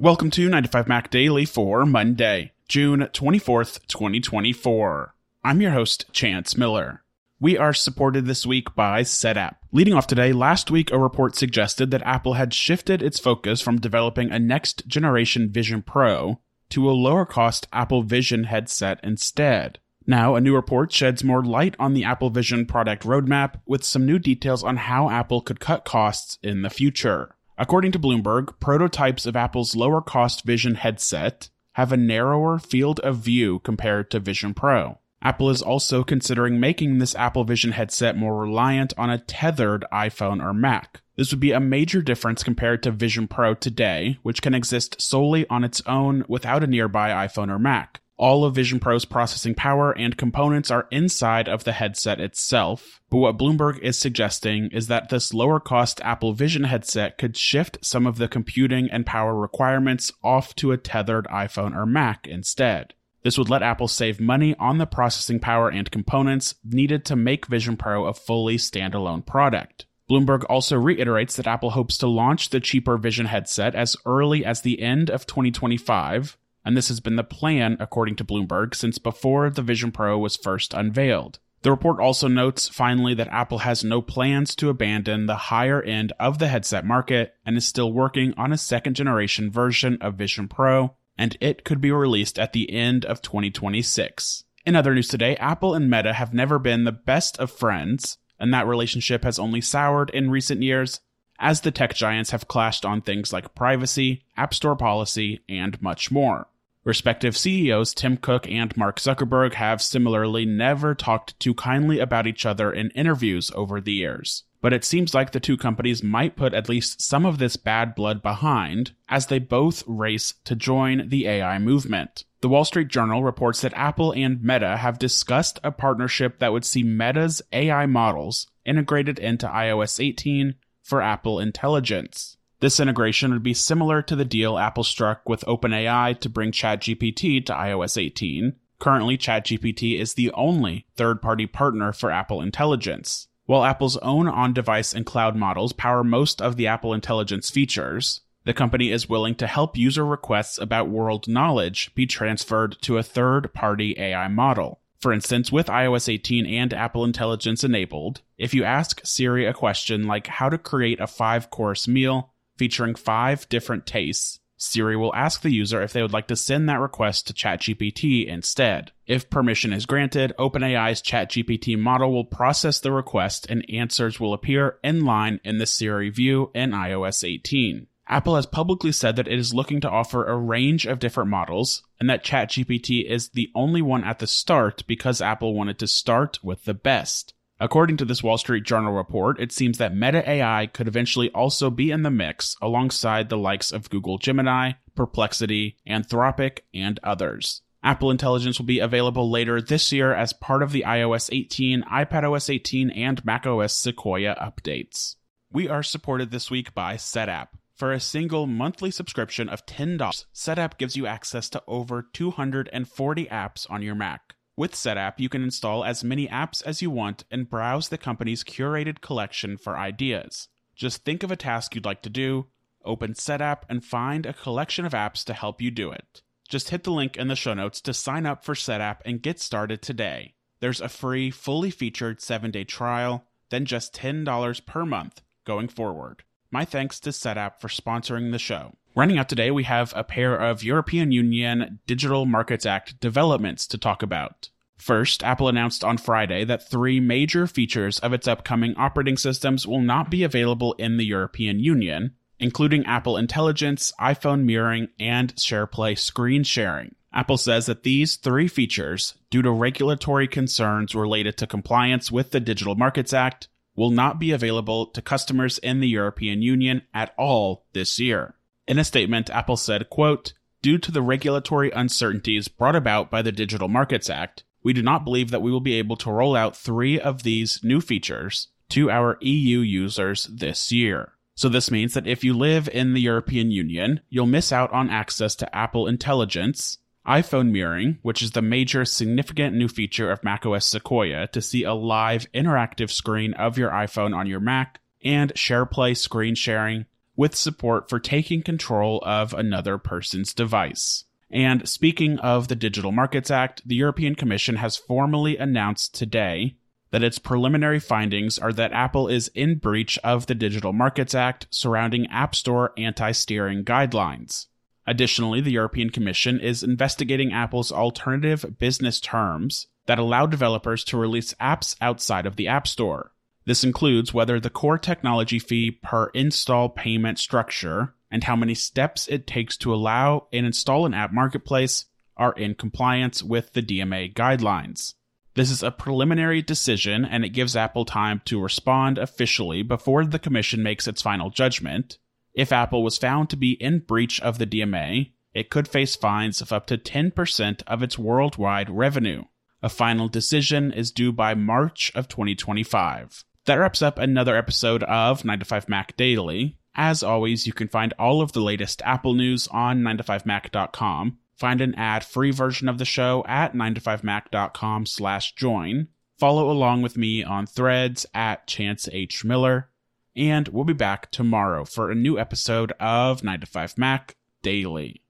Welcome to 95 Mac Daily for Monday, June 24th, 2024. I'm your host, Chance Miller. We are supported this week by Setapp. Leading off today, last week a report suggested that Apple had shifted its focus from developing a next-generation Vision Pro to a lower-cost Apple Vision headset instead. Now, a new report sheds more light on the Apple Vision product roadmap with some new details on how Apple could cut costs in the future. According to Bloomberg, prototypes of Apple's lower-cost Vision headset have a narrower field of view compared to Vision Pro. Apple is also considering making this Apple Vision headset more reliant on a tethered iPhone or Mac. This would be a major difference compared to Vision Pro today, which can exist solely on its own without a nearby iPhone or Mac. All of Vision Pro's processing power and components are inside of the headset itself, but what Bloomberg is suggesting is that this lower-cost Apple Vision headset could shift some of the computing and power requirements off to a tethered iPhone or Mac instead. This would let Apple save money on the processing power and components needed to make Vision Pro a fully standalone product. Bloomberg also reiterates that Apple hopes to launch the cheaper Vision headset as early as the end of 2025, and this has been the plan, according to Bloomberg, since before the Vision Pro was first unveiled. The report also notes, finally, that Apple has no plans to abandon the higher end of the headset market and is still working on a second-generation version of Vision Pro, and it could be released at the end of 2026. In other news today, Apple and Meta have never been the best of friends, and that relationship has only soured in recent years, as the tech giants have clashed on things like privacy, App Store policy, and much more. Respective CEOs Tim Cook and Mark Zuckerberg have similarly never talked too kindly about each other in interviews over the years. But it seems like the two companies might put at least some of this bad blood behind as they both race to join the AI movement. The Wall Street Journal reports that Apple and Meta have discussed a partnership that would see Meta's AI models integrated into iOS 18 for Apple Intelligence. This integration would be similar to the deal Apple struck with OpenAI to bring ChatGPT to iOS 18. Currently, ChatGPT is the only third-party partner for Apple Intelligence. While Apple's own on-device and cloud models power most of the Apple Intelligence features, the company is willing to help user requests about world knowledge be transferred to a third-party AI model. For instance, with iOS 18 and Apple Intelligence enabled, if you ask Siri a question like how to create a 5-course meal featuring 5 different tastes, Siri will ask the user if they would like to send that request to ChatGPT instead. If permission is granted, OpenAI's ChatGPT model will process the request and answers will appear in line in the Siri view in iOS 18. Apple has publicly said that it is looking to offer a range of different models, and that ChatGPT is the only one at the start because Apple wanted to start with the best. According to this Wall Street Journal report, it seems that Meta AI could eventually also be in the mix alongside the likes of Google Gemini, Perplexity, Anthropic, and others. Apple Intelligence will be available later this year as part of the iOS 18, iPadOS 18, and macOS Sequoia updates. We are supported this week by Setapp. For a single monthly subscription of $10, Setapp gives you access to over 240 apps on your Mac. With Setapp, you can install as many apps as you want and browse the company's curated collection for ideas. Just think of a task you'd like to do, open Setapp, and find a collection of apps to help you do it. Just hit the link in the show notes to sign up for Setapp and get started today. There's a free, fully featured 7-day trial, then just $10 per month going forward. My thanks to Setapp for sponsoring the show. Running out today, we have a pair of European Union Digital Markets Act developments to talk about. First, Apple announced on Friday that 3 major features of its upcoming operating systems will not be available in the European Union, including Apple Intelligence, iPhone mirroring, and SharePlay screen sharing. Apple says that these 3 features, due to regulatory concerns related to compliance with the Digital Markets Act, will not be available to customers in the European Union at all this year. In a statement, Apple said, quote, "Due to the regulatory uncertainties brought about by the Digital Markets Act, we do not believe that we will be able to roll out 3 of these new features to our EU users this year." So this means that if you live in the European Union, you'll miss out on access to Apple Intelligence, iPhone mirroring, which is the major significant new feature of macOS Sequoia to see a live interactive screen of your iPhone on your Mac, and SharePlay screen sharing, with support for taking control of another person's device. And speaking of the Digital Markets Act, the European Commission has formally announced today that its preliminary findings are that Apple is in breach of the Digital Markets Act surrounding App Store anti-steering guidelines. Additionally, the European Commission is investigating Apple's alternative business terms that allow developers to release apps outside of the App Store. This includes whether the core technology fee per install payment structure and how many steps it takes to allow and install an app marketplace are in compliance with the DMA guidelines. This is a preliminary decision, and it gives Apple time to respond officially before the Commission makes its final judgment. If Apple was found to be in breach of the DMA, it could face fines of up to 10% of its worldwide revenue. A final decision is due by March of 2025. That wraps up another episode of 9to5Mac Daily. As always, you can find all of the latest Apple news on 9to5mac.com. Find an ad-free version of the show at 9to5mac.com/join. Follow along with me on Threads at Chance H. Miller. And we'll be back tomorrow for a new episode of 9to5Mac Daily.